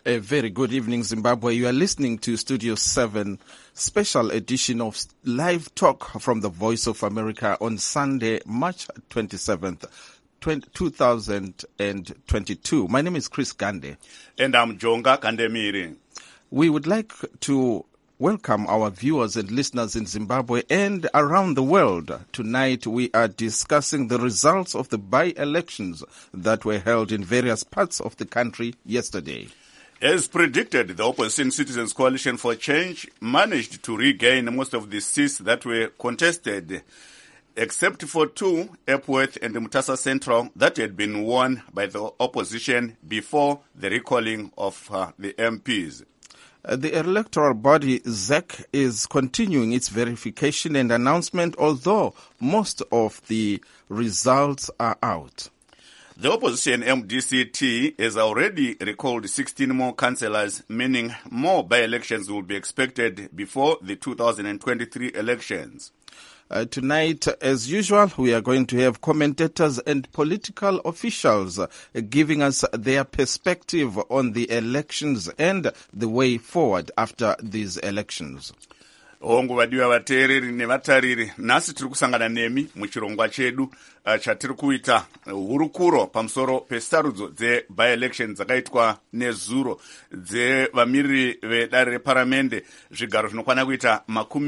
A very good evening, Zimbabwe. You are listening to Studio 7, special edition of Live Talk from the Voice of America on Sunday, March 27th, 2022. My name is Chris Gande. And I'm Jonga Kandemiri. We would like to welcome our viewers and listeners in Zimbabwe and around the world. Tonight we are discussing the results of the by-elections that were held in various parts of the country yesterday. As predicted, the Opposition Citizens Coalition for Change managed to regain most of the seats that were contested, except for two, Epworth and Mutasa Central, that had been won by the opposition before the recalling of the MPs. The electoral body, ZEC, is continuing its verification and announcement, although most of the results are out. The opposition MDC-T has already recalled 16 more councillors, meaning more by-elections will be expected before the 2023 elections. Tonight, as usual, we are going to have commentators and political officials giving us their perspective on the elections and the way forward after these elections. Hongu vadiwa vateereri nevatariri, nhasi tiri kusangana nemi muchirongwa chedu chatiri kuita hurukuro pamusoro pesarudzo dze-by-election dzakaitwa nezuro dzevamiriri vedare reparamende, zvigaro zvinokwana kuita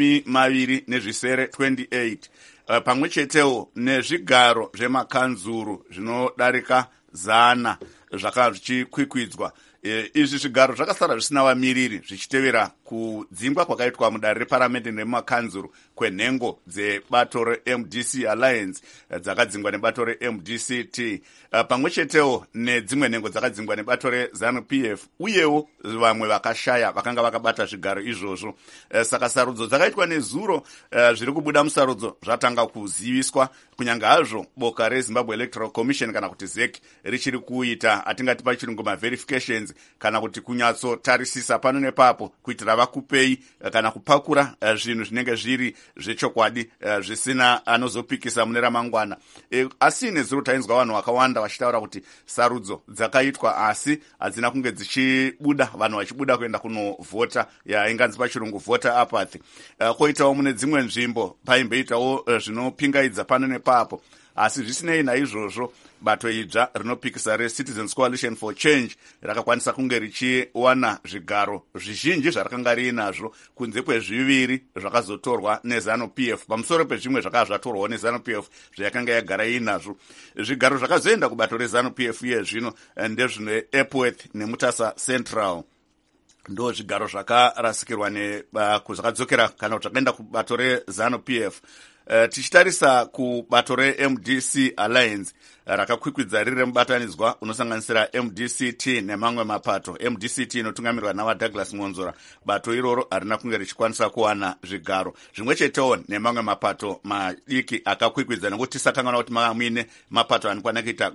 28 pamwe chetewo nezvigaro zvemakanzuru zvinodarika 100 zvakanga zvichikwikwidzwa. Izvi zvigaro zvakasara zvisina vamiriri zvichitevera kudzingwa kwakaitwa mudare reparamende nemumakanzuru kwenhengo dzebato reMDC Alliance dzakadzingwa nebato reMDC-T, pamwe chetewo nedzimwe nhengo dzakadzingwa nebato reZANU-PF, uyewo vamwe vakashaya vakanga vakabata zvigaro izvozvo. Saka sarudzo dzakaitwa nezuro, zviri kubuda musarudzo zvatanga kuziviswa, kunyange hazvo boka reZimbabwe Electoral Commission kana kuti ZEC richiri kuita atingati pachirungu ma-verifications kana kuti kunyatsotarisisa pano nepapo kuitira vakupei kana kupakura zvinhu zvinenge zviri zvechokwadi zvisina anozopikisa mune ramangwana. Asi nezuro tainzwa vanhu vakawanda vachitaura kuti sarudzo dzakaitwa asi hadzina kunge dzichibuda vanhu vachibuda kuenda kunovhota, inganzi pachirungu voter apathy. Koitawo mune dzimwe nzvimbo paimboitawo zvinopingaidza pano nepapo, asi zvisinei naizvozvo bato idzva rinopikisa reCitizens Coalition for Change rakakwanisa kunge richiwana zvigaro zvizhinji zvarakanga riinazvo kunze kwezviviri zvakazotorwa neZANU-PF, pamusoro pezvimwe zvakanga zvatorwawo neZANU-PF zvayakanga yagara iinazvo. Zvigaro zvakazoenda kubato reZANU-PF iye zvino ndezvine Epworth neMutasa Central. Ndo zvigaro zvakarasikirwa zvakadzokera kana kuti zvakaenda kubato reZANU-PF. Tichitarisa kubato reMDC Alliance rakakwikwidza riri remubatanidzwa unosanganisira MDC-T nemamwe mapato. MDC-T inotungamirwa navaDouglas Monzora. Bato iroro harina kunge richikwanisa kuwana zvigaro zvimwe chetewo nemamwe mapato madiki akakwikwidza, nekuti tisakangana kuti muine mapato anokwana kuita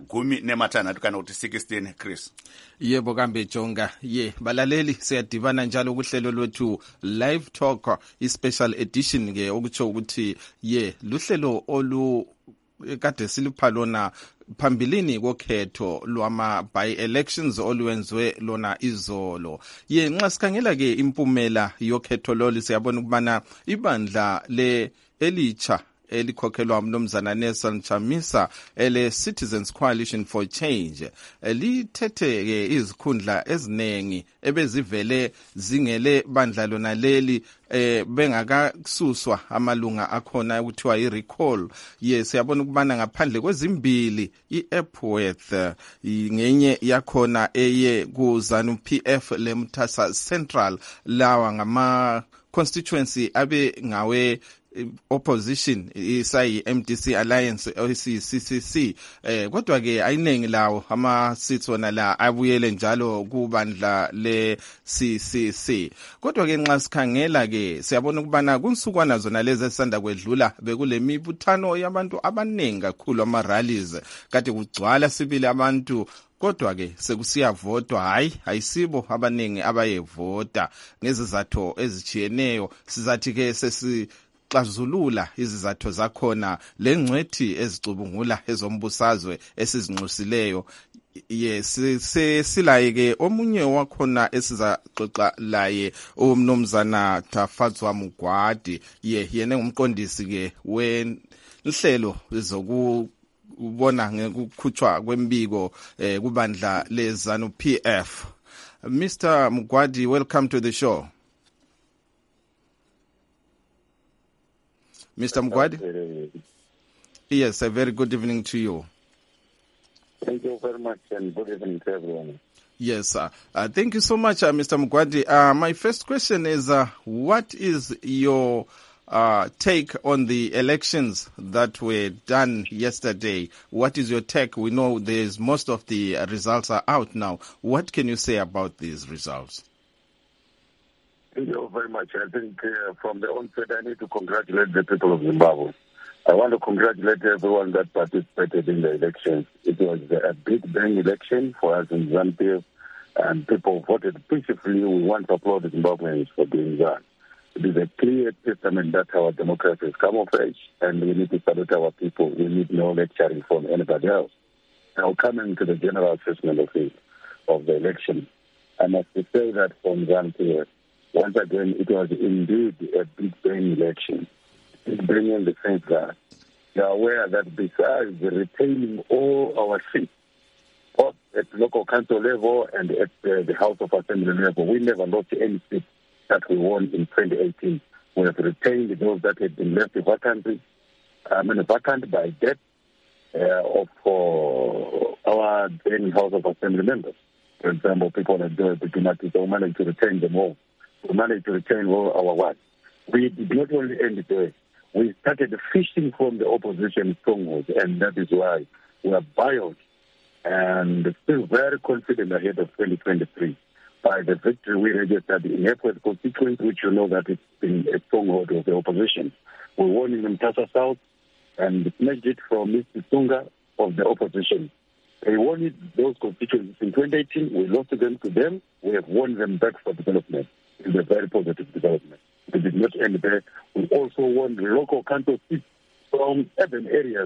16 kana kuti 16. Chris. Yebo kambe Jonga. Balaleli, siyadibana njalo kuhlelo lwethu Live Talk, i-special edition ke okutsho ukuthi luhlelo olu kade silupha lona phambilini kokhetho lwama by-elections olwenziwe lona izolo. Nxa sikhangela ke impumela yokhetho lolu siyabona ukubana ibandla elitsha elikhokhelwa umnumzana Nelson Chamisa ele-Citizens Coalition for Change lithethe ke izikhundla eziningi ebezivele zingele bandla lona leli bengakasuswa amalunga akhona ukuthiwa i-recall. Siyabona ukubana ngaphandle kwezimbili i-Epworth ngenye yakhona eye ku-ZANU-PF leMutasa Central, lawa ngama constituency abe ngawe opposition isayi MDC Alliance CCC, kodwa ke ayiningi lawo ama-seats wona la abuyele njalo kubandla le-CCC. Kodwa ke nxa sikhangela ke siyabona ukubana kunsukwana zona lezi esanda kwedlula bekule mibuthano yabantu abaningi kakhulu, ama-rallies kade kugcwala sibili abantu, kodwa ke sekusiyavotwa. Ayisibo abaningi abayevota ngezizatho ezijiyeneyo. Sizathi ke xazulula izizatho zakhona lengcwethi ezicubungula ezombusazwe esizinxusileyo Yes, silaye ke omunye wakhona esizaxoxa laye umnumzana Tafatswa Mugwadi yena ngumqondisi ke wenhlelo zokubona ngekukhutshwa kwembiko kubandla leZANU PF. Mr. Mugwadi, welcome to the show. Mr. Mugwadi? Yes, a very good evening to you. Thank you very much, and good evening to everyone. Yes, sir. Thank you so much, Mr. Mugwadi. My first question is, what is your take on the elections that were done yesterday? What is your take? We know most of the results are out now. What can you say about these results? Thank you very much. I think from the onset, I need to congratulate the people of Zimbabwe. I want to congratulate everyone that participated in the elections. It was a big bang election for us in ZANU-PF, and people voted peacefully. We want to applaud the Zimbabweans for doing that. It is a clear testament that our democracy has come of age, and we need to salute our people. We need no lecturing from anybody else. Now, coming to the general assessment of the election, I must say that from ZANU-PF, once again, it was indeed a big bang election. It's bringing the sense that we are aware that besides retaining all our seats, both at local council level and at the House of Assembly level, we never lost any seats that we won in 2018. We have retained those that had been left vacant by death of our then House of Assembly members. For example, people like Joy Bukinati, we managed to retain them all. We managed to retain all our work. We did not only end there. We started fishing from the opposition strongholds, and that is why we are buoyant and still very confident ahead of 2023 by the victory we registered in Epworth constituency, which you know that it's been a stronghold of the opposition. We won in Mtasa South and smashed it from Mr. Sunga of the opposition. They won those constituencies in 2018. We lost them to them. We have won them back for development. It's a very positive development. We did not end there. We also won the local council seats from urban areas.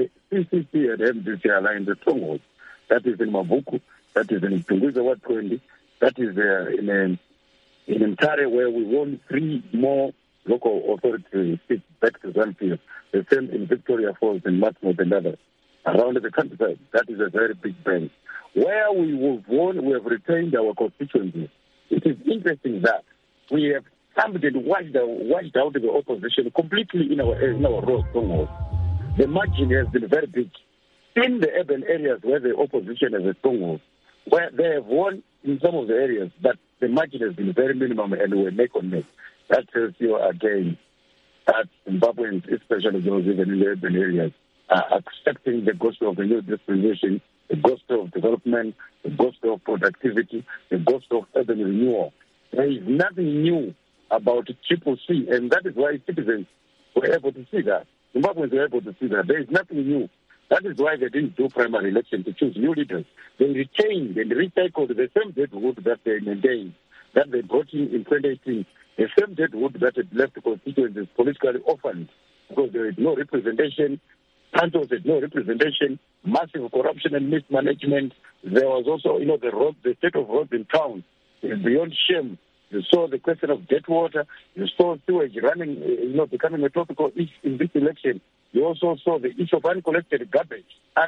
CCC and MDC aligned the strongholds. That is in Mavuku, that is in Tunguza Ward 20, that is in Mtare, where we won 3 more local authority seats back to ZANU-PF. The same in Victoria Falls and Matmouth and others. Around the countryside, that is a very big bang. Where we have won, we have retained our constituencies. It is interesting that we have somebody washed out the opposition completely in our raw strongholds. The margin has been very big. In the urban areas where the opposition has a stronghold, where they have won in some of the areas, but the margin has been very minimum and we're neck on neck. That tells you again that Zimbabweans, especially those even in the urban areas, are accepting the gospel of the new dispensation, the gospel of development, the gospel of productivity, the gospel of urban renewal. There is nothing new about Triple C, and that is why citizens were able to see that. Zimbabweans were able to see that. There is nothing new. That is why they didn't do primary election to choose new leaders. They retained and recycled the same deadwood that they maintained, that they brought in 2018, the same deadwood that had left the constituencies politically orphaned because there is no representation. Councils had no representation, massive corruption and mismanagement. There was also, the state of roads in town is beyond shame. You saw the question of debt water. You saw sewage running, becoming a topical issue in this election. You also saw the issue of uncollected garbage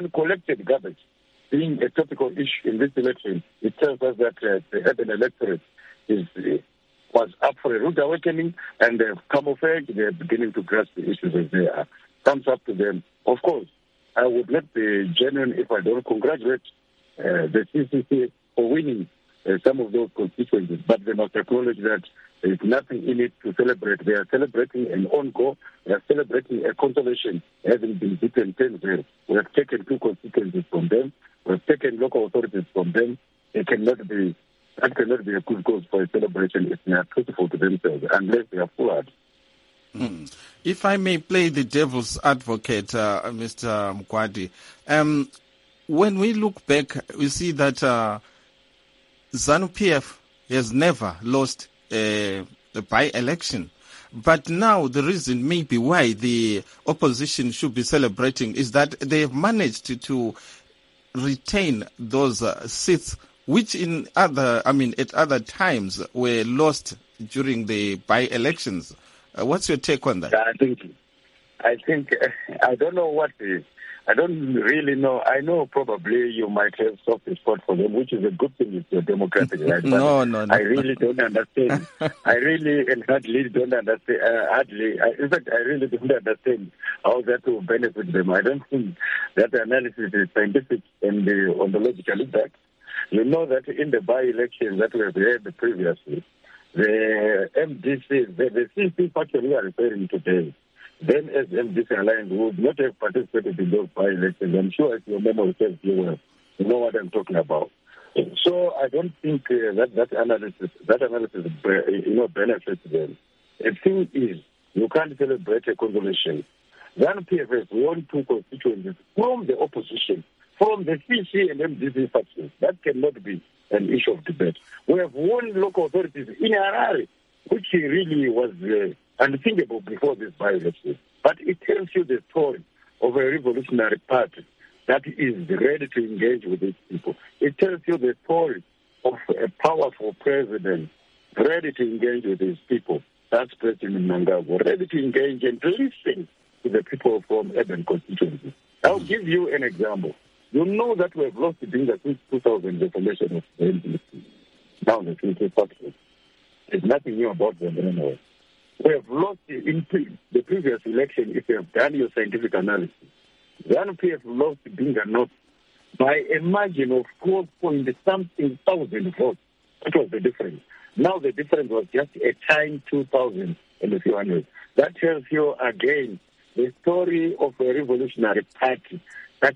being a topical issue in this election. It tells us that the urban electorate was up for a rude awakening, and they've camouflaged. They're beginning to grasp the issues as they are. Thumbs up to them. Of course, I would not be genuine if I don't congratulate the CCC for winning some of those constituencies, but they must acknowledge that there is nothing in it to celebrate. They are celebrating an on-go. They are celebrating a consolation having been beaten 10-0. We have taken 2 constituencies from them. We have taken local authorities from them. That cannot be a good cause for a celebration if they are truthful to themselves, unless they are fooled. If I may play the devil's advocate, Mr. Mugwadi, when we look back, we see that ZANU-PF has never lost a by-election. But now the reason maybe why the opposition should be celebrating is that they have managed to retain those seats, which at other times were lost during the by-elections. What's your take on that? I think I don't know what is. I don't really know. I know probably you might have soft spot for them, which is a good thing. It's your democratic right. No. I really don't understand. I really and hardly don't understand. In fact, I really don't understand how that will benefit them. I don't think that analysis is scientific and ontologically backed. You know that in the by-elections that we have had previously, the MDC, the CP party we are referring to today, then as MDC Alliance would not have participated in those by-elections. I'm sure if your memory serves you well, you know what I'm talking about. So I don't think that analysis benefits them. The thing is, you can't celebrate a consolation. ZANU-PF has won 2 constituencies from the opposition, from the CC and MDC factions. That cannot be an issue of debate. We have won local authorities in Harare, which really was unthinkable before this by-election. But it tells you the story of a revolutionary party that is ready to engage with these people. It tells you the story of a powerful president ready to engage with these people. That's President Mnangagwa, ready to engage and listen to the people from urban constituencies. I'll give you an example. You know that we have lost the Dinga since 2000, the formation of the NDC. Now the future factions. There's nothing new about them anyway. We have lost in the previous election, if you have done your scientific analysis. ZANU-PF lost Dinga North by a margin of 4-point-something thousand votes. That was the difference. Now the difference was just a time 2,000 and a few hundred. That tells you again the story of a revolutionary party that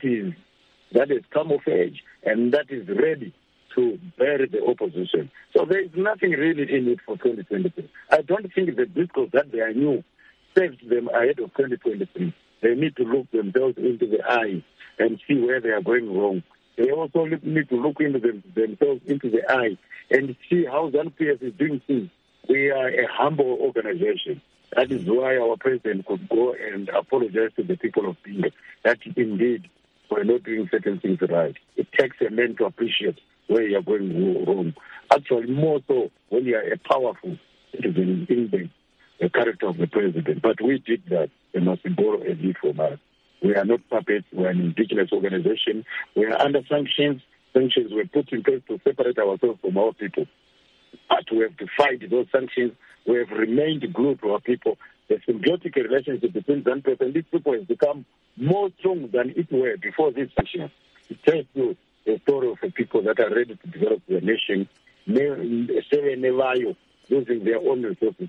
has come of age and that is ready to bury the opposition. So there is nothing really in it for 2023. I don't think the discourse that they are new saved them ahead of 2023. They need to look themselves into the eye and see where they are going wrong. They also need to look into themselves into the eye and see how ZANU-PF is doing things. We are a humble organization. That is why our president could go and apologize to the people of Dinga that indeed we're not doing certain things right. It takes a man to appreciate where you are going wrong. Actually, more so when you are a powerful citizen in the character of the president. But we did that. They must borrow a lead from us. We are not puppets. We are an indigenous organization. We are under sanctions. Sanctions were put in place to separate ourselves from our people. But we have defied those sanctions. We have remained glued to our people. The symbiotic relationship between ZANU-PF and these people has become more strong than it were before these sanctions. It tells you the story of the people that are ready to develop their nation, using their own resources.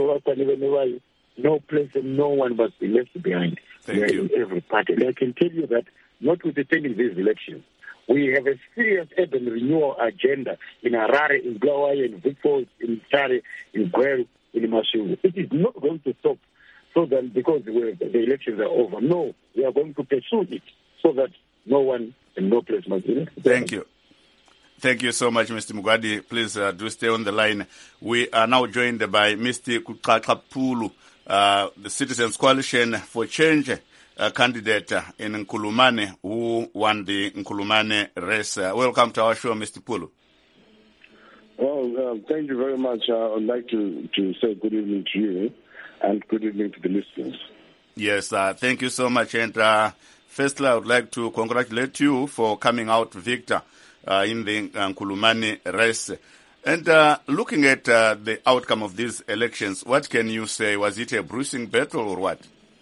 No place and no one must be left behind. Thank you. In every party. And I can tell you that, notwithstanding these elections, we have a serious urban renewal agenda in Harare, in Bulawayo, in Victor, in Tare, in Gweru, in Mashugu. It is not going to stop so that because the elections are over. No, we are going to pursue it so that no one and no place must be left. Thank you. Thank you so much, Mr. Mugwadi. Please do stay on the line. We are now joined by Mr. Kuqaqapulu, the Citizens Coalition for Change candidate in Nkulumane, who won the Nkulumane race. Welcome to our show, Mr. Pulu. Well, thank you very much. I would like to say good evening to you and good evening to the listeners. Yes, thank you so much. And firstly, I would like to congratulate you for coming out victor in the Nkulumane race. And looking at the outcome of these elections, what can you say? Was it a bruising battle or what?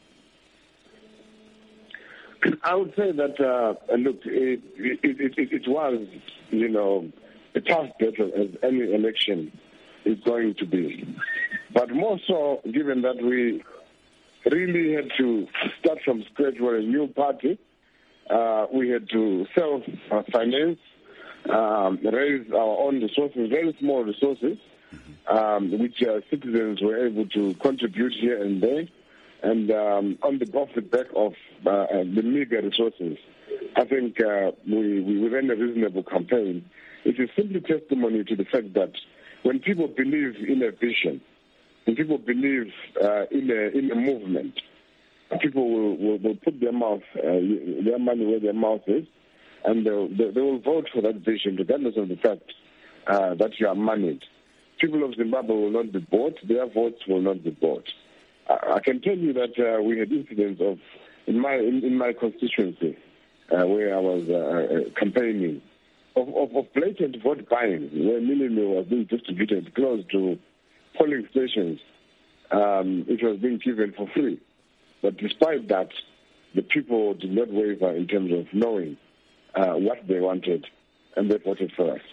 I would say that, look, it was, a tough battle as any election is going to be. But more so, given that we really had to start from scratch. We're a new party. We had to self-finance, raise our own resources, very small resources, which citizens were able to contribute here and there. And off the back of the meager resources, I think we ran a reasonable campaign. It is simply testimony to the fact that when people believe in a vision, when people believe in a movement, people will put their money where their mouth is, and they will vote for that vision regardless of the fact that you are moneyed. People of Zimbabwe will not be bought. Their votes will not be bought. I can tell you that we had incidents of in my constituency where I was campaigning of blatant vote buying, where minimum was being distributed close to polling stations. It was being given for free. But despite that, the people did not waver in terms of knowing what they wanted, and they voted for us.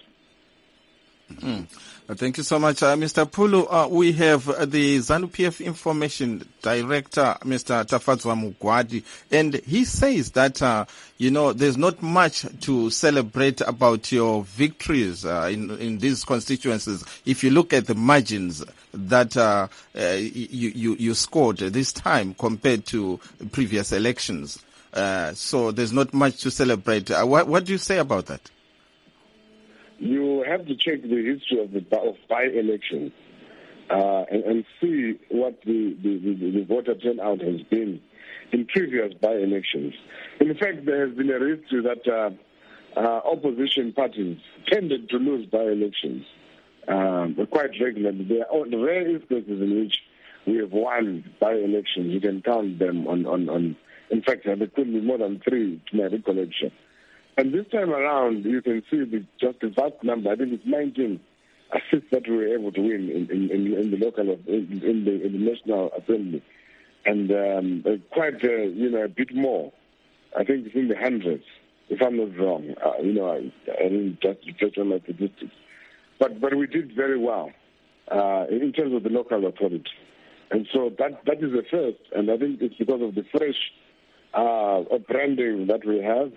Thank you so much, Mr. Pulu. We have the ZANU-PF Information Director, Mr. Tafadzwa Mugwadi, and he says that, there's not much to celebrate about your victories in these constituencies. If you look at the margins that you scored this time compared to previous elections, so there's not much to celebrate. What do you say about that? You have to check the history of by-elections and see what the voter turnout has been in previous by-elections. In fact, there has been a history that opposition parties tended to lose by-elections quite regularly. There are rare instances in which we have won by-elections. You can count them on in fact, there could be more than 3 to my recollection. And this time around, you can see just the vast number. I think it's 19 assists that we were able to win in the local, in the National Assembly, and quite a bit more. I think it's in the hundreds, if I'm not wrong. I didn't just reflect on my statistics, but we did very well in terms of the local authority, and so that is the first. And I think it's because of the fresh branding that we have.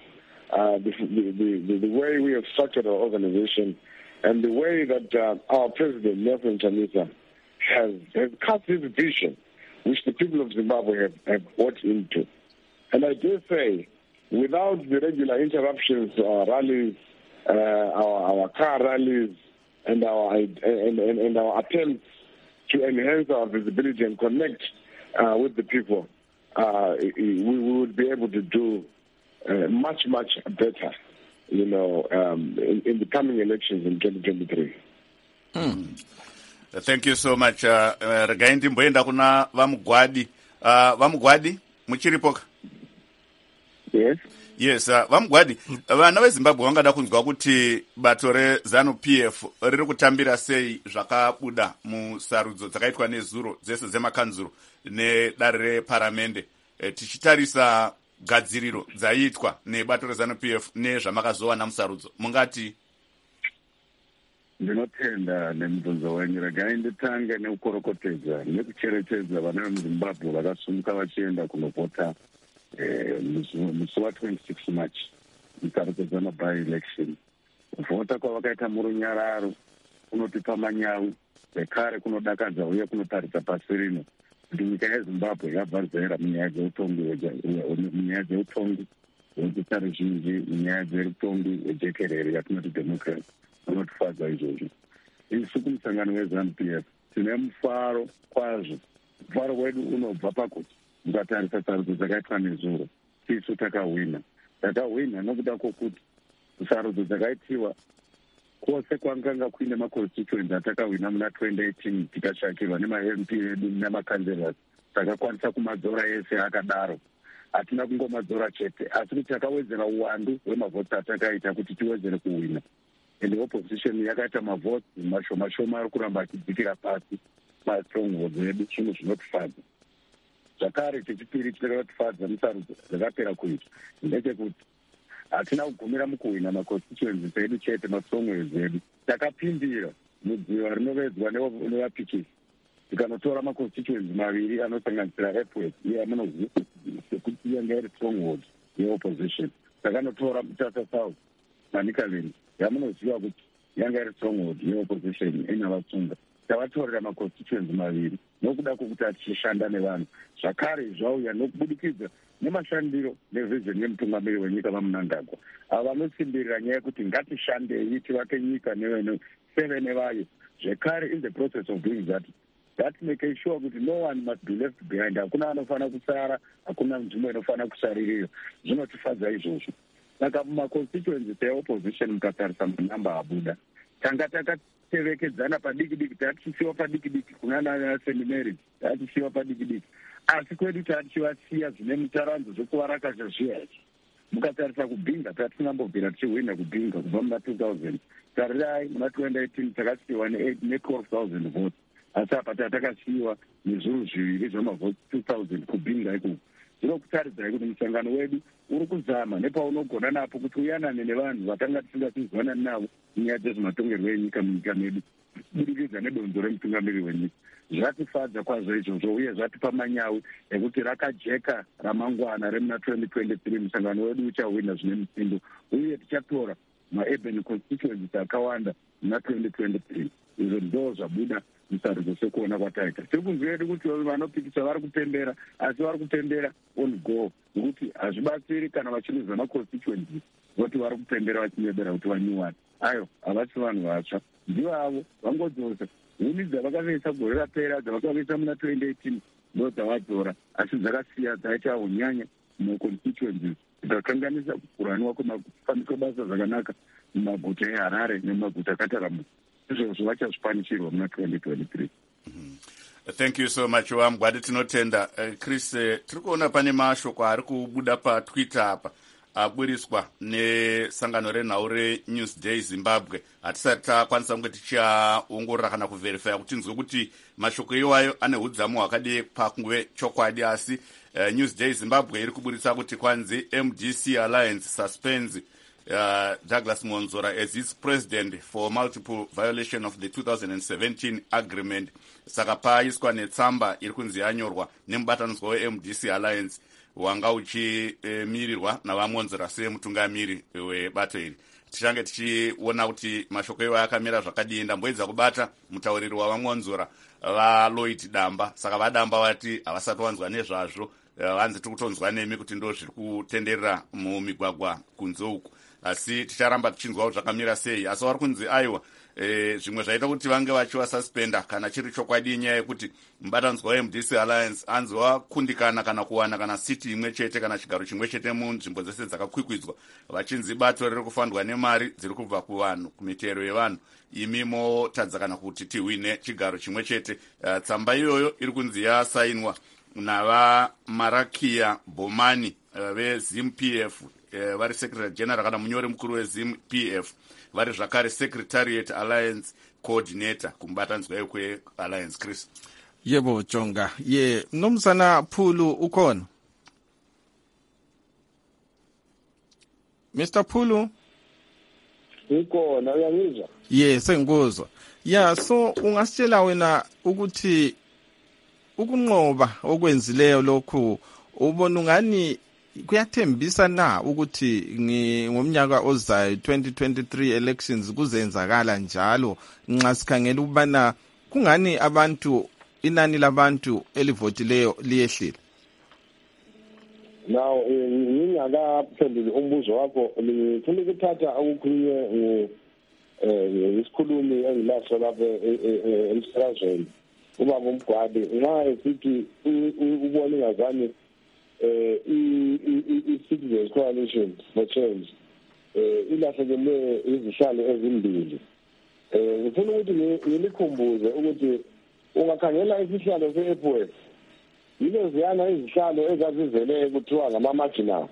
The way we have structured our organization, and the way that our president, Nelson Chamisa, has cast his vision, which the people of Zimbabwe have bought into. And I dare say, without the regular interruptions to our rallies, our car rallies, and our attempts to enhance our visibility and connect with the people, we would be able to do much better, in the coming elections in 2023. Thank you so much. Regai ndimboenda kuna Vamugwadi. Vamugwadi, muchiripoka? Yes, Vamugwadi, vana veZimbabwe vangada kunzwa kuti bato reZANU-PF riri kutambira sei zvakabuda musarudzo dzakaitwa nezuro dzese dzemakanzuro nedare reparamende, tichitarisa gadziriro dzaiitwa nebato reZANU-PF nezvamakazowana musarudzo, mungati? Ndinotenda nemubvunzo wenyu. Regai nditange nekukorokotedza nekucherechedza vana vemuZimbabwe vakasumuka vachienda kunovhota musi wa26 March musarudzo dzamaby-election. Kuvhota kwavakaita murunyararo kunotipa manyawi, zvekare kunodakadza uye kunotaridza pasi rino kuti nyika yeZimbabwe yabva munyaya dzeutongi hwechitare zhinji, munyaya dzeutongi hwejekerere yatinoti democracy. Unotifadza izvozvo. Isu kumusangano weZANU-PF tine mufaro kwazvo. Mufaro wedu unobva pakuti mukatarisa sarudzo dzakaitwa nezuro, isu takahwina nokuda kwokuti sarudzo dzakaitiwa kwose kwanganga kuine maconstituency atakahwina muna 2018 tikashakirwa nema-MP edu nemakanzelas, takakwanisa kumadzora ese akadaro. Hatina kungomadzora chete, asi kuti takawedzera uwandu hwemavhoti atakaita kuti tiwedzere kuhwina. And the opposition yakaita mavhoti mashoma ari kuramba achidzikira pasi mastrongholds edu, zvinhu zvinotifadza. Zvakare chechipiri chinotifadza musarudzo dzakapera kuita ndechekuti hatina kugumira mukuhwina maconstituencies edu chete, mastrongholds edu. Takapindira mudziva rinovedzwa nevapikisi, tikanotora maconstituencies maviri anosanganisira Epworth iye amunoziva sekuti yanga iri stronghold yeopposition. Takanotora Mutasa South Manicaland yamunoziva kuti yanga iri stronghold yeopposition eNyavatsumba. Tavatorera maconstituencies maviri nokuda kwokuti achishanda nevanhu. Zvakare zvauya nokubudikidza nemashandiro nevision yemutungamiri wenyika vaMnangagwa, ava vanotsimbirira nyaya yekuti ngatishandei tivake nyika nevene vayo. Zvekare, in the process of doing that make sure kuti no one must be left behind. Hakuna anofana kusara, hakuna nzvimbo inofana kusaririra. Zvinotifadza izvozvo. saka mumaconstituency eopposition mukatarisa manamba abuda tanga takatevekedzana padiki diki, tatisiwa padiki diki kunana St Mary's, tatisiwa padiki diki, asi kwedu tatichivasiya zvine mutaranzo zvekuvarakazha zviya. Mukatarisa kubhinga tatisingambobvira tichihwina kubhinga kubva muna 2000, tarirai muna 2018 takasiyiwa ne12,000 votes, asi apa tatakasiyiwa nezviuru zviviri zvamavhoti 2,000 kubhinga ikoko. Zvinokutaridzai kuti musangano wedu uri kuzama nepaunogona napo kuti uyanane nevanhu vakanga tisingatizwanani navo munyaya dzezvematongerwo enyika munyika medu kubudikidza nedonzo remutungamiri wenyika. Zvatifadza kwazvo izvozvo uye zvatipa manyawi ekuti rakajeka ramangwana remuna 2023 musangano wedu uchahwina zvine musindo uye tichatora maurban constituencies akawanda muna 2023. Izvo ndo zvabuda musarudzo sekuona kwataita. Tiri kunzwedu kuti vanopikisa vari kupembera, asi vari kupembera on go, nokuti hazvibatsiri kana vachiluzwa maconstituencies voti vari kupembera vachinyebera kuti vanyuwane. Ayo havasi vanhu vatsva, ndivo avo vangodzosa huni dzavakaveisa gore rapera, dzavakaveisa muna 2018 ndo dzavadzora, asi dzakasiya dzaita unyanya muconstituencies dzakakanganisa kuraniwa kwemafambiswa basa zvakanaka mumaguta eHarare nemumaguta akataramuka. Izvozvo vachazvikwanisirwa muna 2023. Thank you so much Wamgwadi, tinotenda. Chris, tiri kuona pane mashoko ari kubuda paTwitter apa aburiswa nesangano renhau reNewsday Zimbabwe. Hatisati takwanisa kunge tichaongorora kana kuverifya kuti tinzwe kuti mashoko iwayo ane udzamu hwakadii pakunge chokwadi, asi Newsday Zimbabwe iri kuburitsa kuti kwanzi MDC Alliance suspends Douglas Monzora as its president for multiple violation of the 2017 agreement. Saka paiswa netsamba iri kunzi yanyorwa nemubatanidzwa weMDC Alliance wanga uchimirirwa navamonzora semutungamiri webato iri. Tichange tichiona kuti mashoko iwayo akamira zvakadii. Ndamboedza kubata mutauriri wavamonzora vaLloyd Damba, saka vadamba vati havasati wanzwa nezvazvo, vanzi tiri kutonzwa nemi kuti ndo zviri kutenderera mumigwagwa kunze uku, asi ticharamba tichinzwawo zvakamira sei. Asi vari kunzi aiwa zvimwe zvaita kuti vange vachivasuspenda kana chiri chokwadi nyaya yekuti mubatanidzwa weMDC Alliance anzi wakundikana kana kuwana kana siti imwe chete kana chigaro chimwe chete munzvimbo dzese dzakakwikwidzwa, vachinzi bato riri kufandwa nemari dziri kubva kuvanhu, kumitero yevanhu, imi motadza kana kuti tihwine chigaro chimwe chete. Tsamba iyoyo iri kunzi yasainwa navaMarakia Bomani veZIM-PF, vari secretary general kana munyori mukuru weZIM-PF, vari zvakare secretariat alliance coordinator kumubatanidzwa wekwealliance. Chris. Yebo Jonga. Ye Mnumzana Phulu ukhona? Mr. Phulu? Ukhona, uyangizwa? Yes, sengikuzwa. Yeah, so ungasitshela wena ukuthi ukunqoba okwenzileyo lokhu ubona ungani kuyathembisa na ukuthi ngomnyaka ozayo 2023 elections kuzenzakala njalo, nxa sikhangela ukubana kungani abantu, inani labantu elivotileyo liyehlile? Now ngingakaphenduli umbuzo wakho, ngifuna ukuthatha okukhulunywe ngisikhulumi engilaso lapha emsakazweni ubaba uMgwadi nxa esithi ubona ingazani i-Citizens Coalition for Change ilahlekele izihlalo ezimbili. Ngifuna ukuthi ngilikhumbuze ukuthi ungakhangela isihlalo se-EPWEF, yile ziyana izihlalo ezazivele kuthiwa ngama-marginal,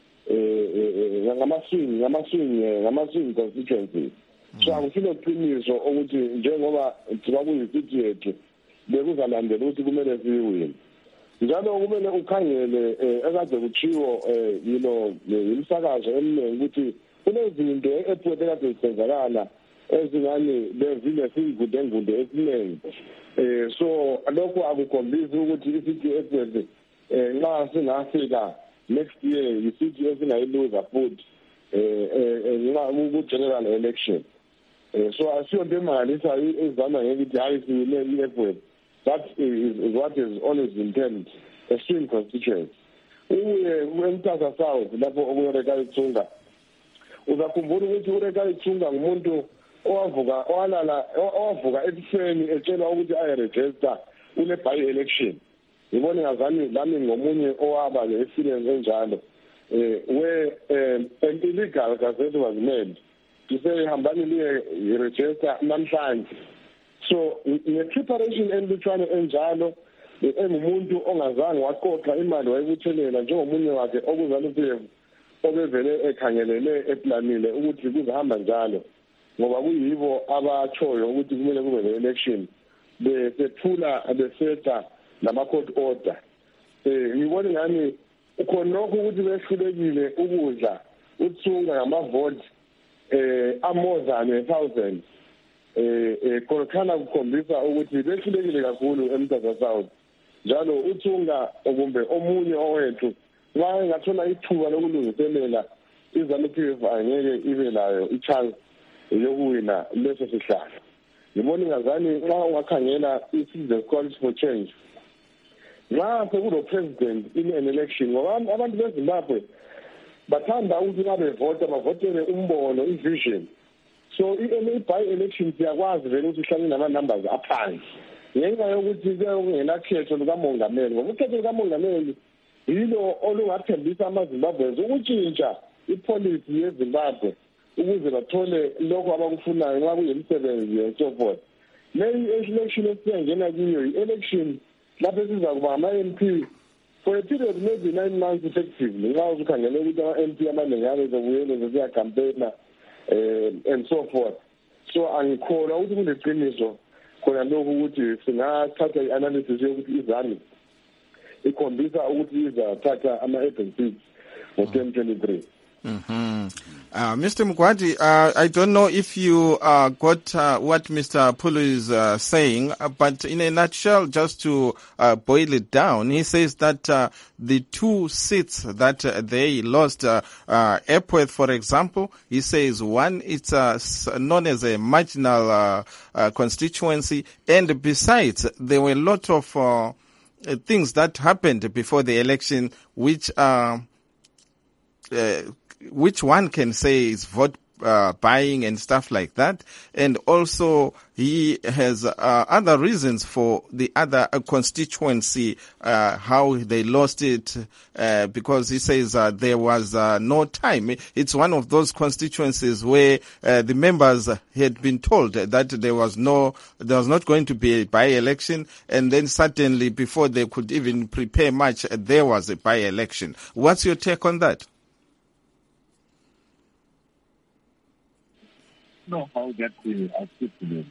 ngama-swing constituencies. So akusilo qiniso ukuthi njengoba thiba kuyisithi yethu bekuzalandela ukuthi kumele siyiwine. Njalo kumele ukhangele ekade kuchiwo imsakazo eminingi ukuthi kunezinto ePort ekade zisenzakala ezingani lezinesigunde esiningi. So lokho akukhombisi ukuthi isithi ePort nxa singafika next year isithi esingayiluza futhi nxa ku-general election. So asiyonto emangalisa ezama ngekuthi hayi siwine i-EPWEF. That is what is always intended, a swing constituency. Umtasa South, lapho okuyoreka ithunga. Uzakhumbula ukuthi ureka ithunga ngumuntu owavuka ekuseni etshelwa ukuthi ayeregister kule by election. Ngibone ngazani lami ngomunye owaba le-experience enjalo. where an illegal gazette was made to say hambani liye register namhlanje. So nge-preparation elutshwane enjalo engumuntu ongazange waqoqa imali wayebuthelela njengomunye wakhe okuZANU-PF obevele ekhangelele eplanile ukuthi kuzahamba njalo ngoba kuyibo abatshoyo ukuthi kumele kube le-election besethula besetha nama-court order. Ngibona ngani khonokho ukuthi behlulekile ukudla uthunga ngamavoti more than 1,000 khona kukhombisa ukuthi behlulekile kakhulu eMthatha South. Njalo uthunga kumbe omunye owethu nxa ngathola ithuba lokulungiselela iZANU-PF angeke ibe layo i-chance yokuwina leso sihlalo. Ngibona ngazani nxa ungakhangela i-Citizens Coalition for Change nxa sekulo president in an election ngoba abantu beZimbabwe bathanda ukuthi babevota bavotele umbono i-vision. So i-by-election siyakwazi vele ukuthi ihlangane nama-numbers aphansi ngenxa yokuthi kungenakhetho lukamongameli ngoba ukhetho lukamongameli yilo olungathembisa amaZimbabweans ukutshintsha ipolicy yeZimbabwe ukuze bathole lokho abakufunayo nxa kuyimisebenzi and so forth. Leyi election esiyangena kiyo i-election lapho sizakuba ama-MP for a period maybe 9 months effectively nxa usukhangele ukuthi ama-MP amaningi abezobuyele zesiyacampaigna and so forth. So angikholwa ukuthi kuneqiniso khona lokhu ukuthi singathatha i-analysis yokuthi iZANU ikhombisa ukuthi izathatha ama-urban seats ngo-2023. Mr. Mugwadi, I don't know if you got what Mr. Pulu is saying, but in a nutshell, just to boil it down, he says that the 2 seats that they lost, Epworth, for example, he says one, it's known as a marginal constituency, and besides, there were a lot of things that happened before the election, which one can say is vote buying and stuff like that. And also he has other reasons for the other constituency, how they lost it, because he says there was no time. It's one of those constituencies where the members had been told that there was not going to be a by-election, and then suddenly before they could even prepare much, there was a by-election. What's your take on that? Know how that will articulate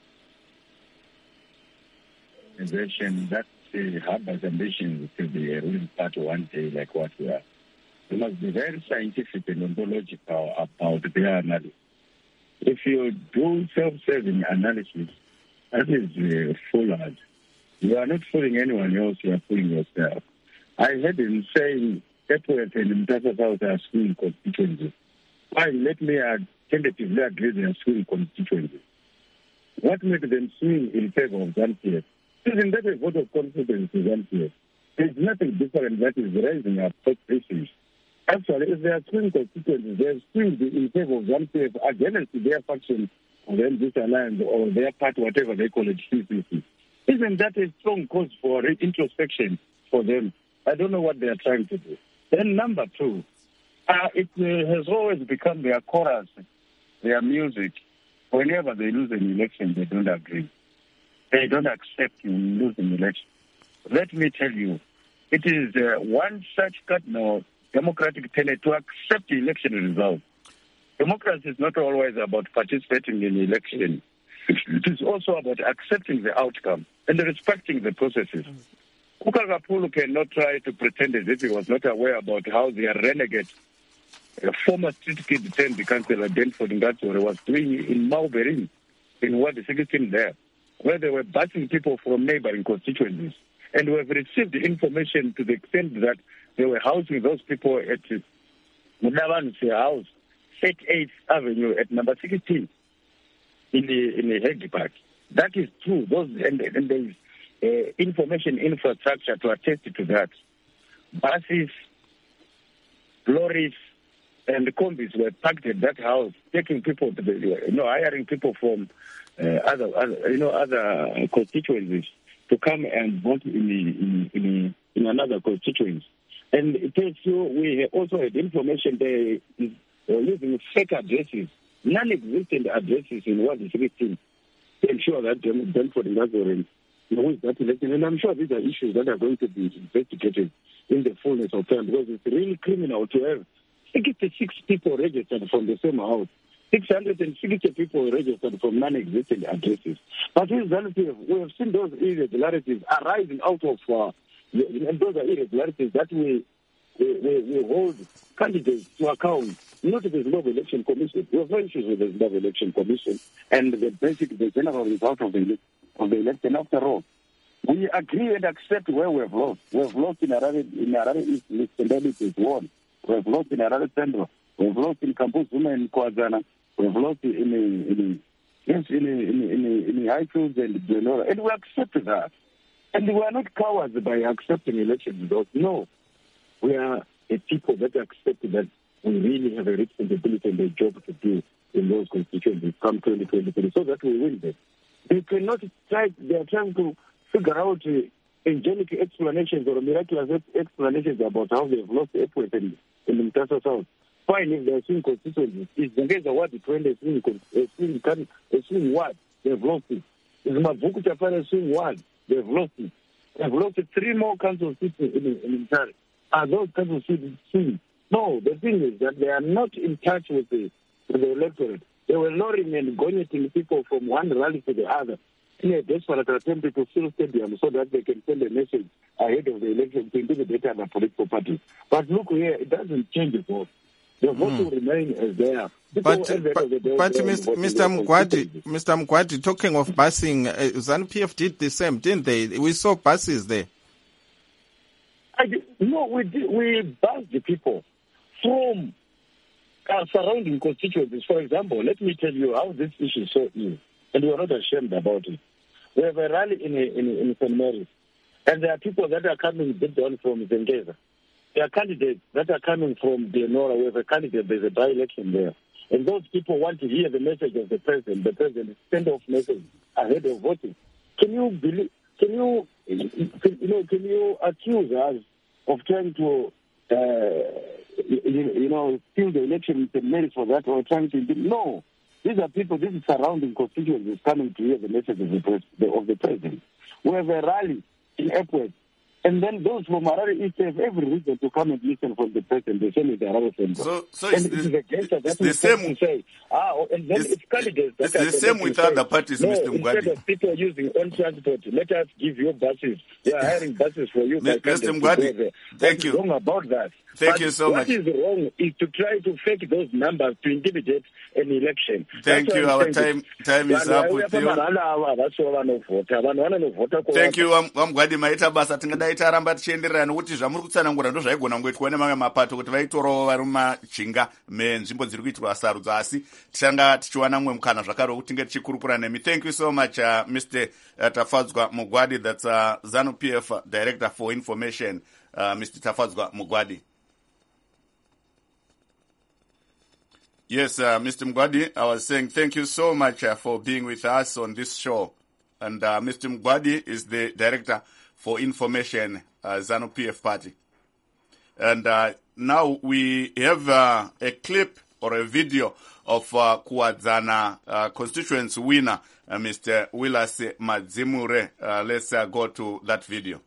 that harbors ambitions to be a ruling party one day like what we are. We must be very scientific and ontological about their analysis. If you do self-serving analysis, that is foolhardy. You are not fooling anyone else, you are fooling yourself. I heard him saying Epworth and Mthatha South are swing constituencies. Fine, let me tentatively agree they are swing constituencies. What made them swing in favor of ZANU-PF? Isn't that a vote of confidence to ZANU-PF? There's nothing different that is raising up such issues. Actually, if they are swing constituencies, they have swinged in favor of ZANU-PF against their faction or then this alliance or their party, whatever they call it, CCC. Isn't that a strong cause for introspection for them? I don't know what they are trying to do. Then number two, it has always become their chorus, their music. Whenever they lose an election, they don't agree. They don't accept you lose an election. Let me tell you, it is one such cardinal democratic tenet to accept the election result. Democracy is not always about participating in the election. It is also about accepting the outcome and respecting the processes. Kukagapulu cannot try to pretend as if he was not aware about how the renegade, former street kid turned the councillor, Denford Ngatsore, was doing in Mauberin, in Ward 16 there, where they were busing people from neighboring constituencies. And we have received information to the extent that they were housing those people at Munavan's house, 38th Avenue at number 16 in the Hague Park. That is true. And there is information infrastructure to attest to that. Buses, lorries, and the combis were packed at that house, taking people to hiring people from other constituencies to come and vote in another constituency. And it tells you, we also had information they were using fake addresses, non-existent addresses in Ward 16 to ensure that Belford Nazorin wins that election. And I'm sure these are issues that are going to be investigated in the fullness of time, because it's really criminal to have 66 people registered from the same house, 660 people registered from non-existent addresses. But in reality, we have seen those irregularities arising out of, and those are irregularities that we hold candidates to account, not the Zimbabwe Election Commission. We have no issues with the Zimbabwe Election Commission and the general result of the election. After all, we agree and accept where we have lost. We have lost in Harare East, List is won. We have lost in Harare Central. We have lost in Kampuzuma and Kwazana. We have lost in Highfields and Benora. And we accept that. And we are not cowards by accepting election results. No. We are a people that accept that we really have a responsibility and a job to do in those constituencies come 2023 so that we win them. They cannot try, they are trying to figure out angelic explanations or miraculous explanations about how they have lost effort in Mtasa South. Fine, if they are seeing constituencies, if they get the word between the swing word, they have lost it. If Mabuku Chapara swing word, they have lost it. They have lost 3 more council seats in Mtari. Are those council seats swing? No, the thing is that they are not in touch with the electorate. They were luring and goneting people from one rally to the other in a desperate attempt to fill stadiums so that they can send a message ahead of the election to intimidate other political parties. But look here, it doesn't change the vote. The vote will remain as they are. But Mr. Mugwadi, talking of busing, ZANU-PF did the same, didn't they? We saw buses there. No, we bussed the people from surrounding constituencies. For example, let me tell you how this issue is so easy, and we are not ashamed about it. We have a rally in St. Mary's, and there are people that are coming down from Zengeza. There are candidates that are coming from Benora. We have a candidate, there's a by-election there. And those people want to hear the message of the president send off message ahead of voting. Can you believe, can you accuse us of trying to, steal the election in St. Mary's for that, or trying to, no. These are people, this is surrounding constituencies coming to hear the message of the president. We have a rally in Epworth. And then those from Harare East have every reason to come and listen from the president. They say the Harare Central. So it's the same. Say, and then it's candidates. It's the same with other parties, Mr. Mugwadi. Instead of people using own transport, let us give you buses. We are hiring buses for you. Mr. Mugwadi, thank you. What's wrong about that? Thank you so much. What is wrong is to try to fake those numbers to intimidate an election. Thank you. Our time is up with you. Thank you. Mugwadi maita basa tingadai taramba tichienderera nokuti zvamuri kutsanangura ndo zvaigona kungoitwa nemamwe mapato kuti vaitorawo vari mumajinga menzvimbo dziri kuitirwa sarudzo, asi tichanga tichiwana mumwe mukana zvakare wokuti tinge tichikurukura nemi. Thank you so much, Mr. Tafadzwa Mugwadi. That's ZANU-PF Director for Information, Mr. Tafadzwa Mugwadi. Yes, Mr. Mugwadi, I was saying thank you so much for being with us on this show. And Mr. Mugwadi is the Director for Information, ZANU-PF Party. And now we have a clip or a video of Kuwadzana constituency winner, Mr. Willis Madzimure. Let's go to that video.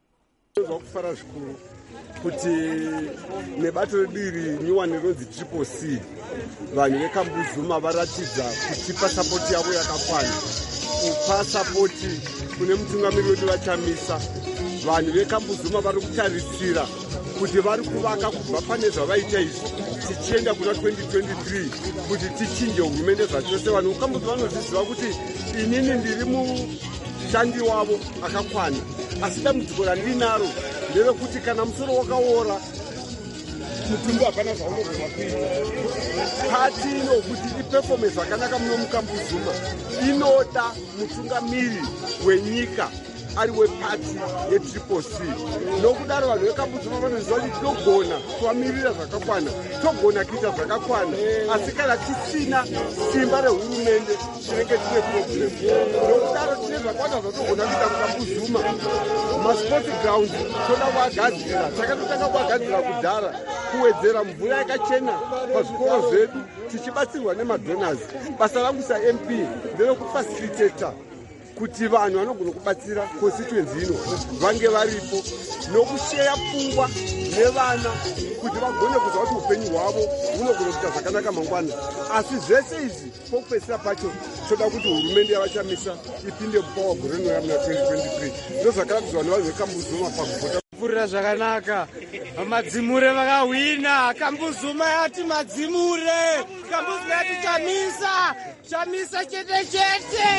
Kuti nebato diri nyuwani ronzi triple C vanhu vekambuzuma varatidza kutipa sapoti yavo yakakwana, kupa sapoti kune mutungamiri wedu vachamisa. Vanhu vekambuzuma vari kutarisira kuti vari kuvaka kubva pane zvavaita izvi tichienda kuna 2023 kuti tichinje hurumende zvachose. Vanhu vekambuzuma vanozviziva kuti inini ndiri mushandi wavo akakwana, asi dambudziko randinaro ndevekuti kana musoro wakaora mutumbi hapana zvaunogona kuita. Pati inokuti iperforme zvakanaka muno mukambuzuma inoda mutungamiri wenyika ari wepati yetriple C. Nokudaro vanhu vekambuzuma vanoziva kuti togona kuvamirira zvakakwana, togona kuita zvakakwana, asi kana tisina simba rehurumende tinenge tine problem. Nokudaro tine zvakawanda zvatogona kuita mukambuzuma. Masport ground toda kuagadzira, takatotanga kuagadzira kudhara kuwedzera mvura yakachena pazvikoro zvedu tichibatsirwa nemadonors. Basa rangu saMP nderokufacilitata kuti vanhu vanogona kubatsira constituency ino vange varipo, nokusheya pfungwa nevana kuti vagone kuziva kuti upenyu hwavo hunogona kuita zvakanaka mangwana. Asi zvese izvi pokupedzisira pacho toda kuti hurumende yavachamisa ipinde mupawa gore rinouya muna 2023. Ndozvakaratidzwa nevanhu vekambuzuma pakuvhota pfurira zvakanaka. Madzimure vakahwina. Kambuzuma yati madzimure. Kambuzuma yati chamisa chete chete.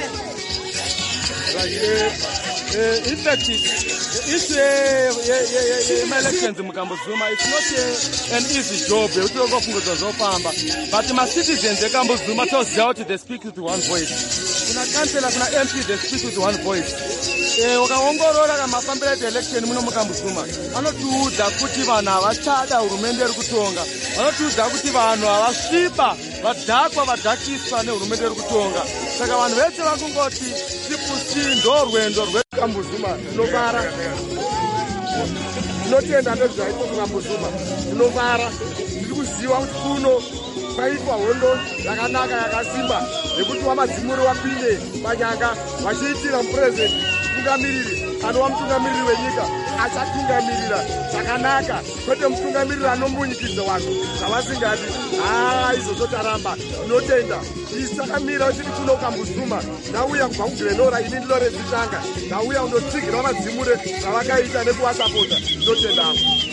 In fact, it's elections in Kambuzuma. It's not an easy job. But my citizens in Kambuzuma tells out they speak with one voice. Kuna councillor, kuna MP, they speak with one voice. Wakaongorora kamafambira election muno mukambuzuma vanotiudza kuti vanhu havachada hurumende iri kutonga, vanotiudza kuti vanhu havasviba vadhakwa vadhakiswa nehurumende iri kutonga. Saka vanhu vese vakungoti tipusi ndo rwendo rwekambuzuma. Tinovara, tinotenda nezvaitwa mukambuzuma, tinovara. Tiri kuziva kuti kuno kwaitwa hondo yakanaka yakasimba yekuti wamadzimuri wapinde panyanga vachiitira mupurezidenti mutungamiriri anova mutungamiriri wenyika achatungamirira zvakanaka, kwete mutungamiriri anomunyikidza vanhu zvavasingati izvozvo taramba. Tinotenda isakamira tiri kuno Kambuzuma, ndauya kubva kuGrenora, ini ndilore Zitanga, ndauya kundotsigira madzimure zvavakaita nekuvasapota. Tinotenda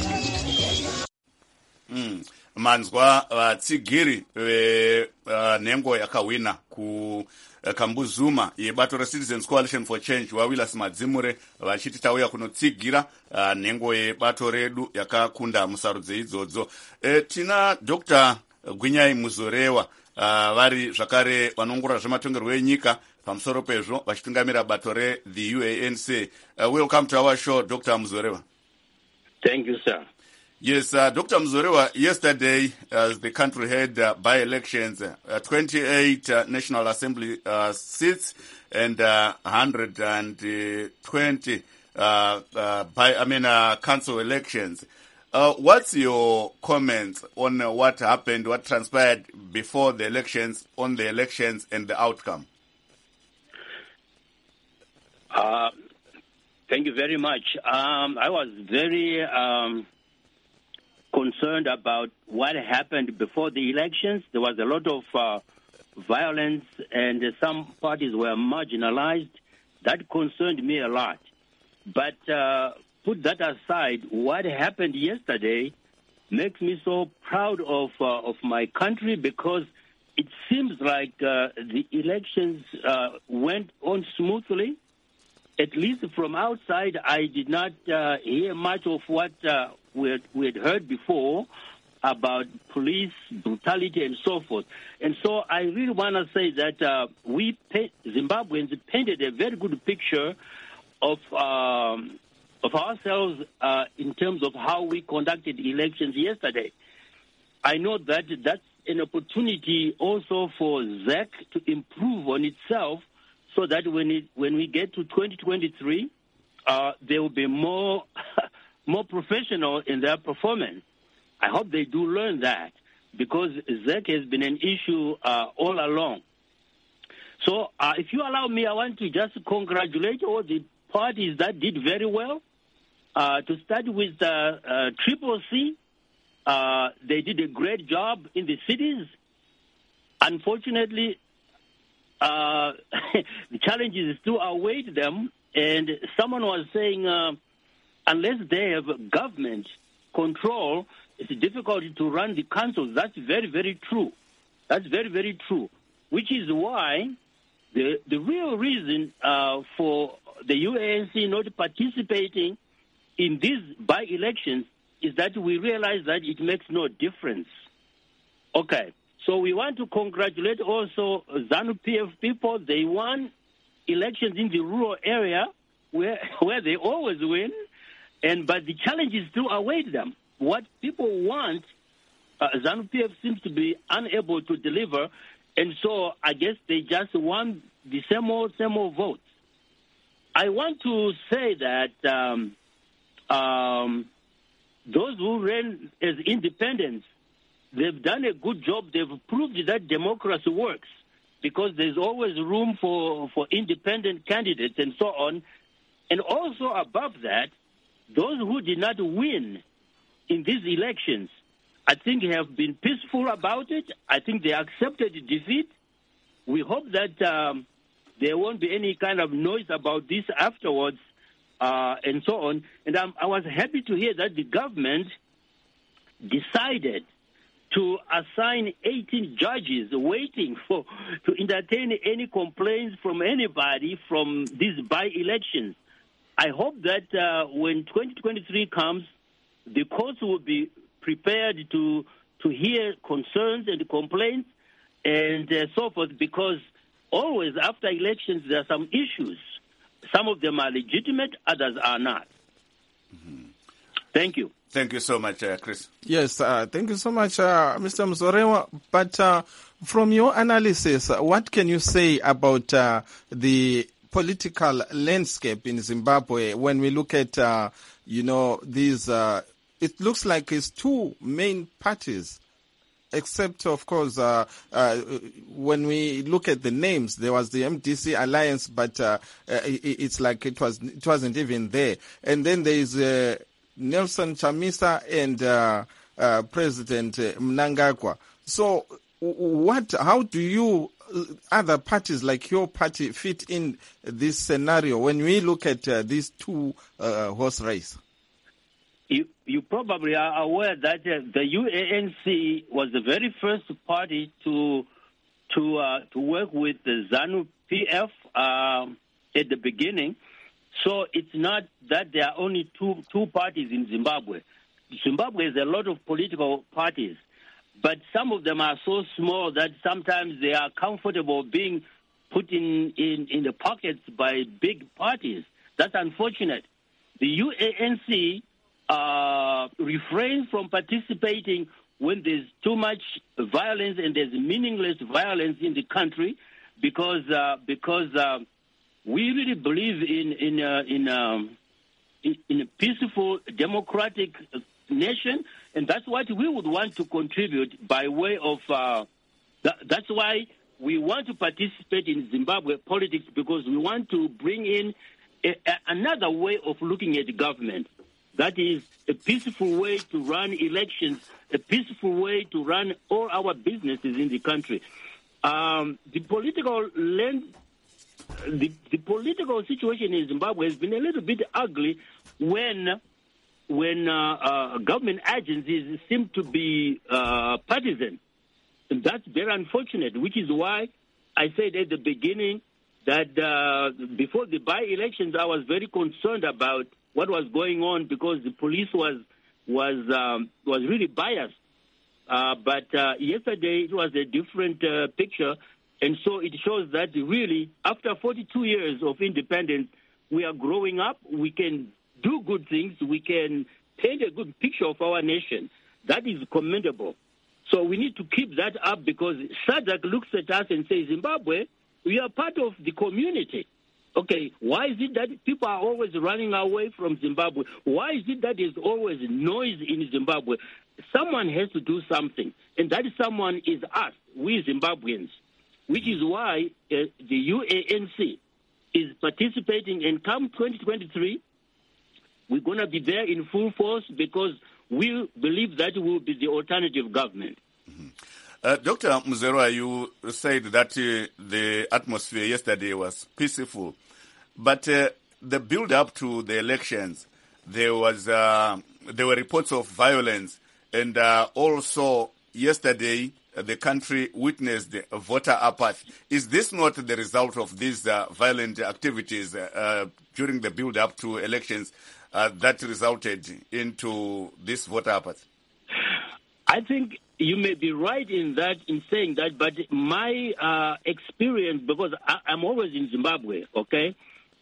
manzwa vatsigiri venhengo yakahwina kuKambuzuma yebato reCitizens Coalition for Change waWillis Madzimure vachiti tauya kunotsigira nhengo yebato redu yakakunda musarudzo idzodzo. Tina Dr. Gwinyai Muzorewa vari zvakare vanongorora zvematongerwo enyika pamusoro pezvo vachitungamira bato re-the UANC. Welcome to our show, Dr. Muzorewa. Thank you, sir. Yes, Dr. Muzorewa, yesterday as the country had by-elections, 28 National Assembly seats and 120 council elections. What's your comments on what happened, what transpired before the elections, on the elections and the outcome? Thank you very much. I was very concerned about what happened before the elections. There was a lot of violence and some parties were marginalized. That concerned me a lot. But put that aside, what happened yesterday makes me so proud of my country, because it seems like the elections went on smoothly. At least from outside, I did not hear much of what we had heard before about police brutality and so forth. And so I really want to say that Zimbabweans painted a very good picture of ourselves in terms of how we conducted elections yesterday. I know that that's an opportunity also for ZEC to improve on itself, so that when we get to 2023, they will be more more professional in their performance. I hope they do learn that, because ZEC has been an issue all along. So if you allow me, I want to just congratulate all the parties that did very well. To start with Triple C, they did a great job in the cities. Unfortunately, the challenges still await them, and someone was saying unless they have government control, it's difficult to run the councils. That's very, very true. That's very, very true, which is why the real reason for the UANC not participating in these by-elections is that we realize that it makes no difference. Okay. So we want to congratulate also ZANU-PF people. They won elections in the rural area, where they always win, but the challenges still await them. What people want, ZANU-PF seems to be unable to deliver, and so I guess they just want the same old votes. I want to say that those who ran as independents, they've done a good job. They've proved that democracy works because there's always room for independent candidates and so on. And also above that, those who did not win in these elections, I think have been peaceful about it. I think they accepted defeat. We hope that there won't be any kind of noise about this afterwards and so on. And I was happy to hear that the government decided to assign 18 judges waiting to entertain any complaints from anybody from these by-elections. I hope that when 2023 comes, the courts will be prepared to hear concerns and complaints and so forth, because always after elections there are some issues. Some of them are legitimate, others are not. Mm-hmm. Thank you. Thank you so much, Chris. Yes, thank you so much, Mr. Mzorewa. But from your analysis, what can you say about the political landscape in Zimbabwe when we look at, these, it looks like it's two main parties, except, of course, when we look at the names, there was the MDC alliance, but it's like it wasn't even there. And then there is Nelson Chamisa and President Mnangagwa. So how do you, other parties like your party, fit in this scenario when we look at these two horse race? You probably are aware that the UANC was the very first party to work with the ZANU-PF at the beginning. So it's not that there are only two parties in Zimbabwe. Zimbabwe has a lot of political parties, but some of them are so small that sometimes they are comfortable being put in the pockets by big parties. That's unfortunate. The UANC refrains from participating when there's too much violence and there's meaningless violence in the country because we really believe in a peaceful, democratic nation, and that's what we would want to contribute by way of. That's why we want to participate in Zimbabwe politics, because we want to bring in another way of looking at government. That is a peaceful way to run elections, a peaceful way to run all our businesses in the country. The political situation in Zimbabwe has been a little bit ugly when government agencies seem to be partisan. And that's very unfortunate, which is why I said at the beginning that before the by-elections, I was very concerned about what was going on, because the police was really biased. But yesterday it was a different picture, and so it shows that really, after 42 years of independence, we are growing up. We can do good things. We can paint a good picture of our nation. That is commendable. So we need to keep that up, because SADC looks at us and says, Zimbabwe, we are part of the community. Okay, why is it that people are always running away from Zimbabwe? Why is it that there's always noise in Zimbabwe? Someone has to do something, and that someone is us, we Zimbabweans, which is why the UANC is participating. And come 2023, we're going to be there in full force, because we believe that will be the alternative government. Mm-hmm. Dr. Mzorewa, you said that the atmosphere yesterday was peaceful, but the build-up to the elections, there were reports of violence, and also yesterday the country witnessed a voter apathy. Is this not the result of these violent activities during the build-up to elections that resulted into this voter apathy? I think you may be right in saying that, but my experience, because I'm always in Zimbabwe, okay,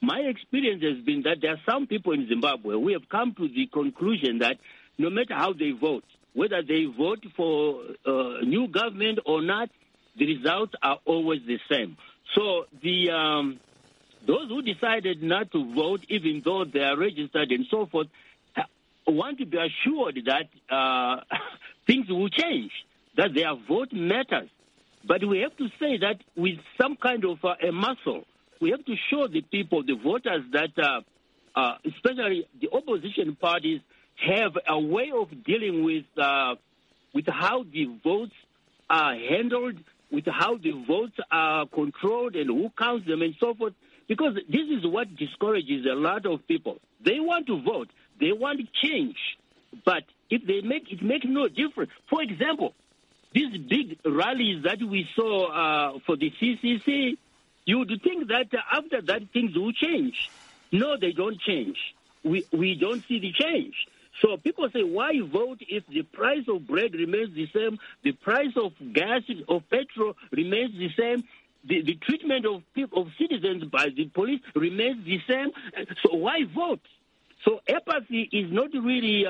my experience has been that there are some people in Zimbabwe who have come to the conclusion that no matter how they vote, whether they vote for new government or not, the results are always the same. So those who decided not to vote, even though they are registered and so forth, want to be assured that things will change, that their vote matters. But we have to say that with some kind of a muscle, we have to show the people, the voters, that especially the opposition parties have a way of dealing with how the votes are handled, with how the votes are controlled and who counts them and so forth, because this is what discourages a lot of people. They want to vote. They want change. But if they it makes no difference. For example, these big rallies that we saw for the CCC, you would think that after that things will change. No, they don't change. We don't see the change. So people say, why vote if the price of bread remains the same, the price of gas, of petrol remains the same, the treatment of citizens by the police remains the same? So why vote? So apathy is not really,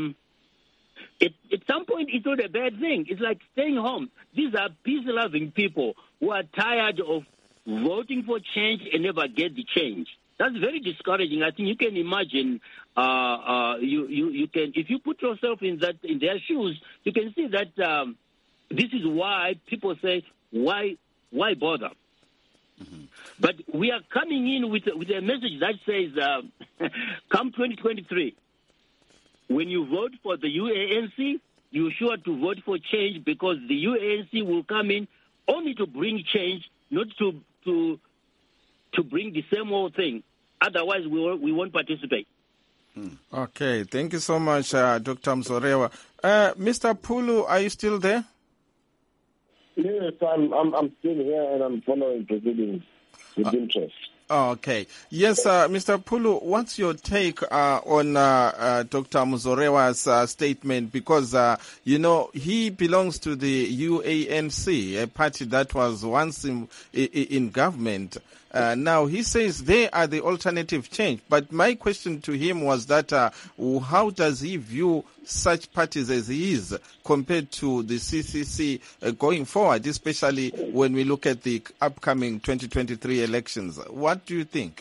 at some point, it's not a bad thing. It's like staying home. These are peace-loving people who are tired of voting for change and never get the change. That's very discouraging. I think you can imagine. You can, if you put yourself in their shoes, you can see that this is why people say, why bother? Mm-hmm. But we are coming in with a message that says, come 2023, when you vote for the UANC, you're sure to vote for change, because the UANC will come in only to bring change, not to bring the same old thing. Otherwise, we won't participate. Okay, thank you so much, Dr. Mzorewa. Mr. Pulu, are you still there? Yes, I'm still here, and I'm following proceedings with interest. Okay. Yes, Mr. Pulu, what's your take on Dr. Mzorewa's statement? Because, he belongs to the UANC, a party that was once in government. Now, he says they are the alternative change. But my question to him was that how does he view such parties as he is compared to the CCC going forward, especially when we look at the upcoming 2023 elections? What do you think?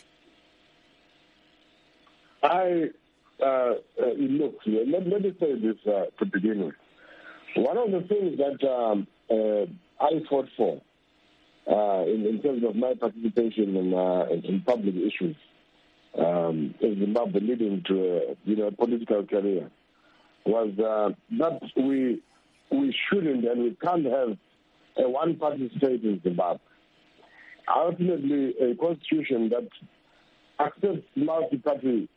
Look, let me say this to begin with. One of the things that I fought for in terms of my participation in public issues in Zimbabwe, leading to a political career, was that we shouldn't and we can't have a one-party state in Zimbabwe. Ultimately, a constitution that accepts multi-party,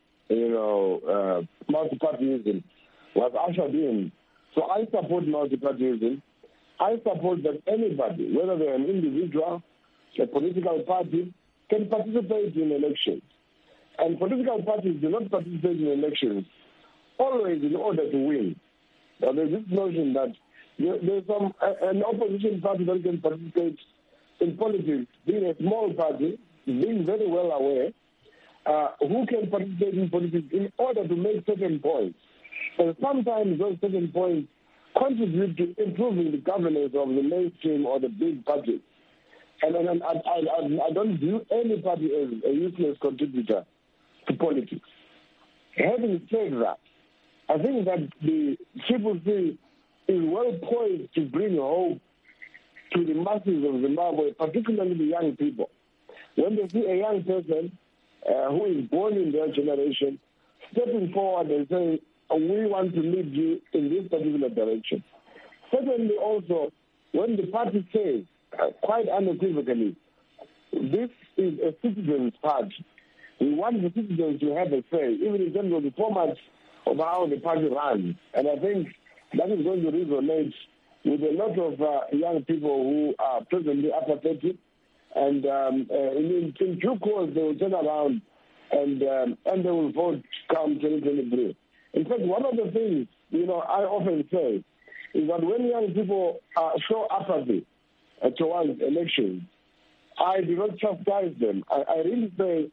multi-partyism was ushered in. So I support multi-partyism. I support that anybody, whether they're an individual, a political party, can participate in elections. And political parties do not participate in elections always in order to win. Now, there's this notion that there's an opposition party that can participate in politics, being a small party, being very well aware, who can participate in politics in order to make certain points. And sometimes those certain points contribute to improving the governance of the mainstream or the big budget. And I don't view any party as a useless contributor to politics. Having said that, I think that the CCC is well poised to bring hope to the masses of Zimbabwe, particularly the young people. When they see a young person who is born in their generation stepping forward and saying, we want to lead you in this particular direction. Secondly, also, when the party says, quite unequivocally, this is a citizens' party, we want the citizens to have a say, even in terms of the format of how the party runs. And I think that is going to resonate with a lot of young people who are presently apathetic. And in due course, they will turn around and they will vote come 2023. In fact, one of the things, I often say is that when young people show apathy towards elections, I do not chastise them. I really say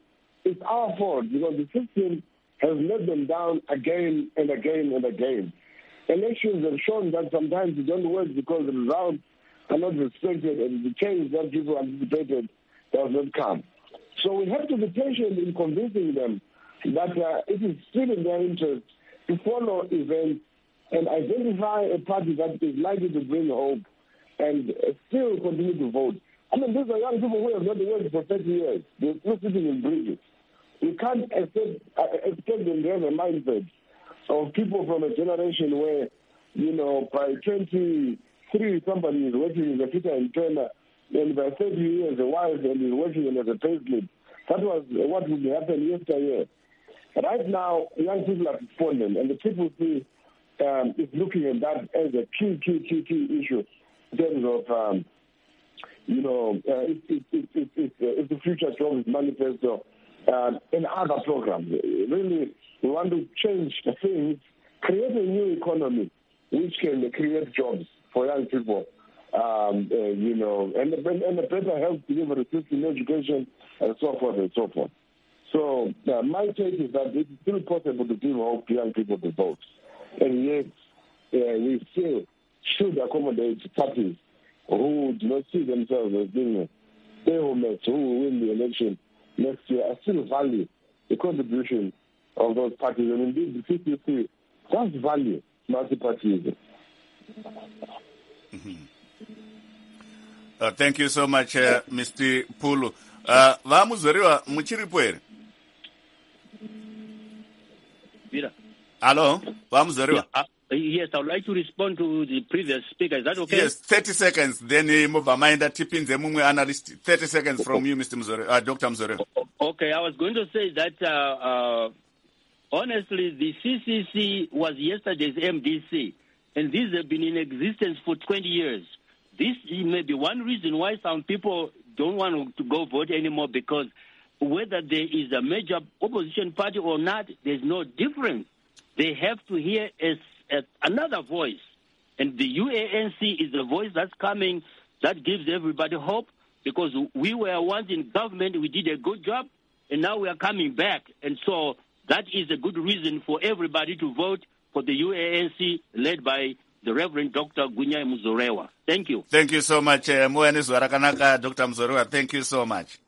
it's our fault because the system has let them down again and again and again. Elections have shown that sometimes it don't work because the results are not respected and the change that people anticipated does not come. So we have to be patient in convincing them that it is still in their interest to follow events and identify a party that is likely to bring hope and still continue to vote. I mean, these are young people who have not worked for 30 years. They're still sitting in bridges. We can't expect them to have a mindset of people from a generation where, by 23, somebody is working as a fitter and trainer, and by 30 years, a wife and is working as a payslip. That was what would happen yesteryear. Right now, young people are responding, and the people see is looking at that as a key issue in terms of, it's the future jobs manifesto and other programs. Really, we want to change things, create a new economy which can create jobs for young people, and a better health delivery system, education, and so forth and so forth. So my take is that it's still possible to give hope to young people to vote. And yet, we still should accommodate parties who do not see themselves as being stalemate, who will win the election next year, I still value the contribution of those parties. And indeed, the CCC does value multi-partyism. Thank you so much, Mr. Pulu. Vamuzoriwa muchiripo here? Hello, Vamuzoriwa. Yes, I would like to respond to the previous speaker. Is that okay? Yes, 30 seconds. Then Muvamainda Tipinze Mumwe analyst. 30 seconds from you, Mr. Muzoriwa, Dr. Muzoriwa. Okay, I was going to say that honestly, the CCC was yesterday's MDC, and these have been in existence for 20 years. This may be one reason why some people don't want to go vote anymore, because whether there is a major opposition party or not, there's no difference. They have to hear another voice. And the UANC is the voice that's coming that gives everybody hope, because we were once in government, we did a good job, and now we are coming back. And so that is a good reason for everybody to vote for the UANC led by the Reverend Dr. Gunya Muzorewa. Thank you. Thank you so much, Moenis Warakanaka, Dr. Muzorewa. Thank you so much.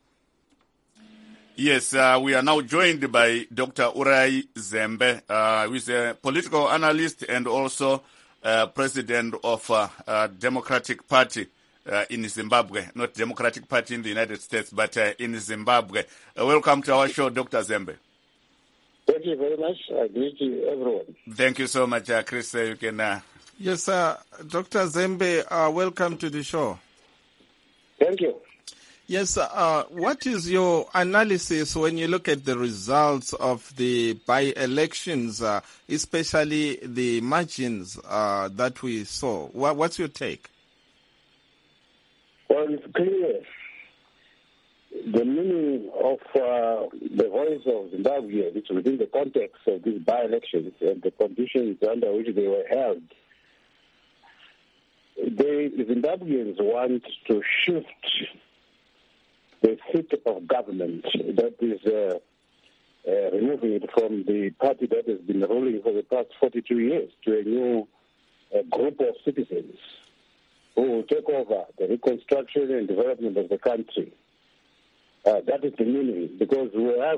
Yes, we are now joined by Dr. Urai Zembe, who is a political analyst and also president of Democratic Party in Zimbabwe. Not Democratic Party in the United States, but in Zimbabwe. Welcome to our show, Dr. Zembe. Thank you very much. I greet you, everyone. Thank you so much, Chris. You can... Yes, Dr. Zembe, welcome to the show. Thank you. Yes, what is your analysis when you look at the results of the by-elections, especially the margins that we saw? What's your take? Well, it's clear. The meaning of the voice of Zimbabweans within the context of these by-elections and the conditions under which they were held, the Zimbabweans want to shift the seat of government, that is removing it from the party that has been ruling for the past 42 years to a new group of citizens who will take over the reconstruction and development of the country. That is the meaning, because we have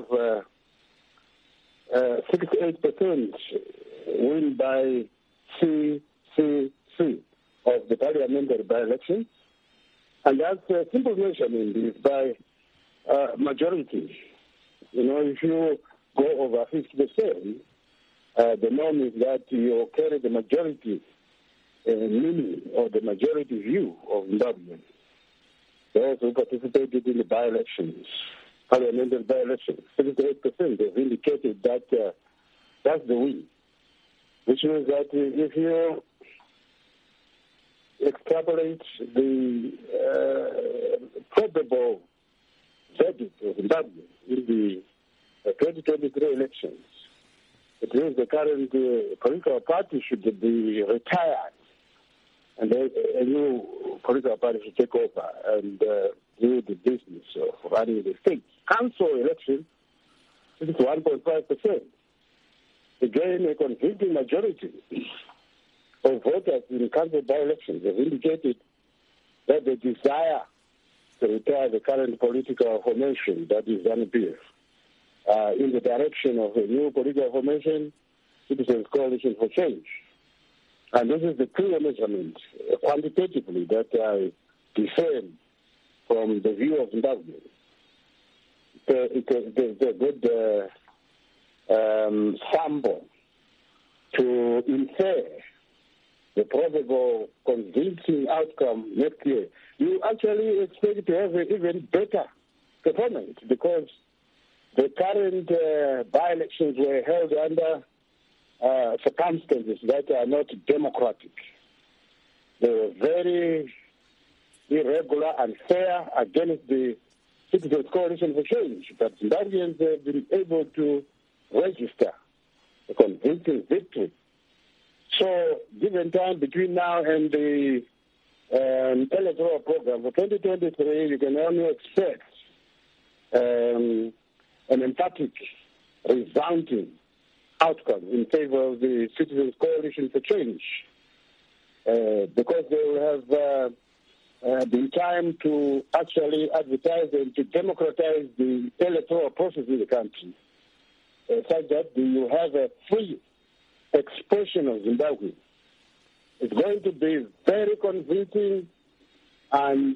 68% win by CCC of the parliamentary by-elections. And that's a simple measurement is by majority. If you go over 50%, the norm is that you carry the majority meaning or the majority view of Zimbabweans. Those who participated in the by-elections, parliamentary by-elections, 78% have indicated that that's the win, which means that if you extrapolate the probable verdict of Zimbabwe in the 2023 elections, it means the current political party should be retired and a new political party should take over and do the business of running the state. Council election 61.5%. Again, a convincing majority of voters in council by-elections have indicated that they desire to retire the current political formation, that is ZANU-PF, in the direction of a new political formation, Citizens Coalition for Change. And this is the clear measurement, quantitatively, that I discern from the view of Zimbabwe. It's a good sample to infer the probable convincing outcome next year. You actually expect to have an even better performance because the current by-elections were held under circumstances that are not democratic. They were very irregular and unfair against the Citizens Coalition for Change, but Zimbabweans have been able to register a convincing victory. So, given time between now and the electoral program for 2023, you can only expect an emphatic, resounding outcome in favor of the Citizens Coalition for Change, because they will have been time to actually advertise and to democratize the electoral process in the country, such that you have a free expression of Zimbabwe. It's going to be very convincing and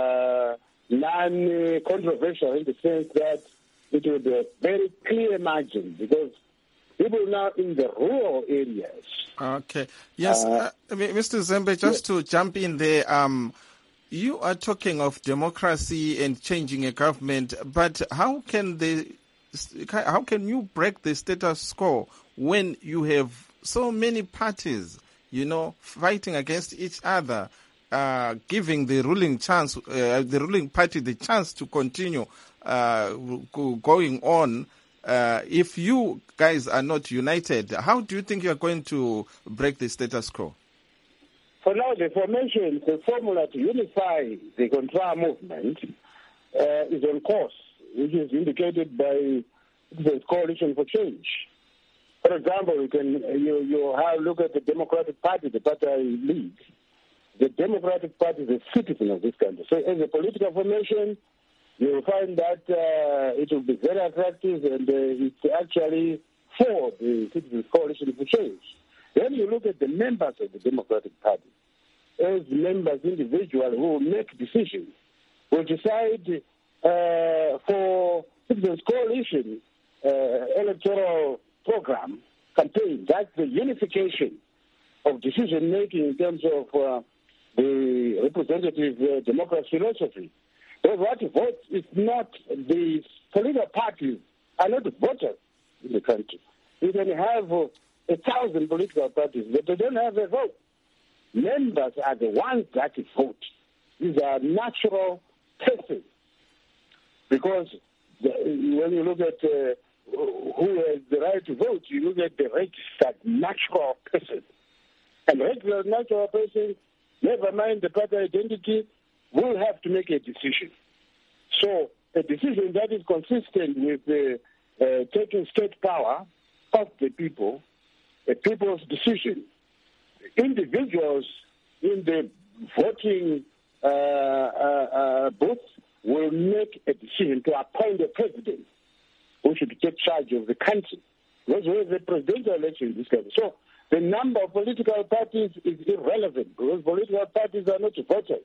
non-controversial in the sense that it will be a very clear margin because people now in the rural areas. Okay. Yes, Mr. Zembe, just to jump in there, you are talking of democracy and changing a government, but how can you break the status quo when you have so many parties, fighting against each other, giving the ruling party the chance to continue going on? If you guys are not united, how do you think you are going to break the status quo? For now, the formula to unify the Contra movement is on course, which is indicated by the Coalition for Change. For example, you have look at the Democratic Party, the party I lead. The Democratic Party is a citizen of this country. So as a political formation, you will find that it will be very attractive and it's actually for the Citizens Coalition for Change. Then you look at the members of the Democratic Party. As members, individuals who will make decisions, will decide for Citizens Coalition electoral program campaign. That's the unification of decision-making in terms of the representative democracy philosophy. But what votes is not the political parties are not voters in the country. You can have 1,000 political parties, but they don't have a vote. Members are the ones that vote. These are natural persons. Because when you look at who has the right to vote, you look at the registered natural person. And registered natural person, never mind the party identity, will have to make a decision. So a decision that is consistent with taking state power of the people, a people's decision. Individuals in the voting booth will make a decision to appoint a president who should take charge of the country. Because we have a presidential election in this country. So the number of political parties is irrelevant because political parties are not voters.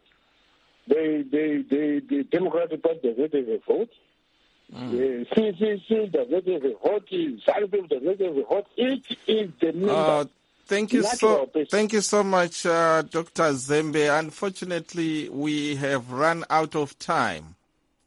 The Democratic Party does not have a vote. The CCC does not have a vote. ZANU-PF does not have a vote. It is the member. Thank you so much, Dr. Zembe. Unfortunately, we have run out of time.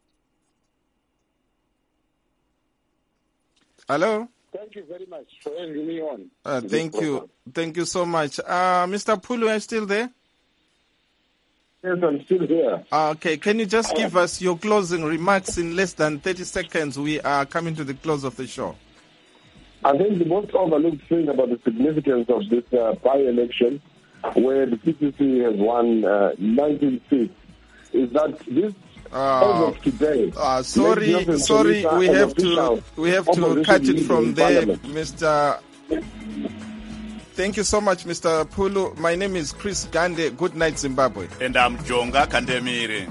Hello? Thank you very much for having me on. Thank you. Thank you so much. Mr. Pulu, are you still there? Yes, I'm still here. Okay, can you just give us your closing remarks in less than 30 seconds? We are coming to the close of the show. I think the most overlooked thing about the significance of this by-election, where the CCC has won 19 seats, is that this as of today. Sorry, we have to cut it from there, Mr. Thank you so much, Mr. Pulu. My name is Chris Gande. Good night, Zimbabwe. And I'm Jonga Kandemire.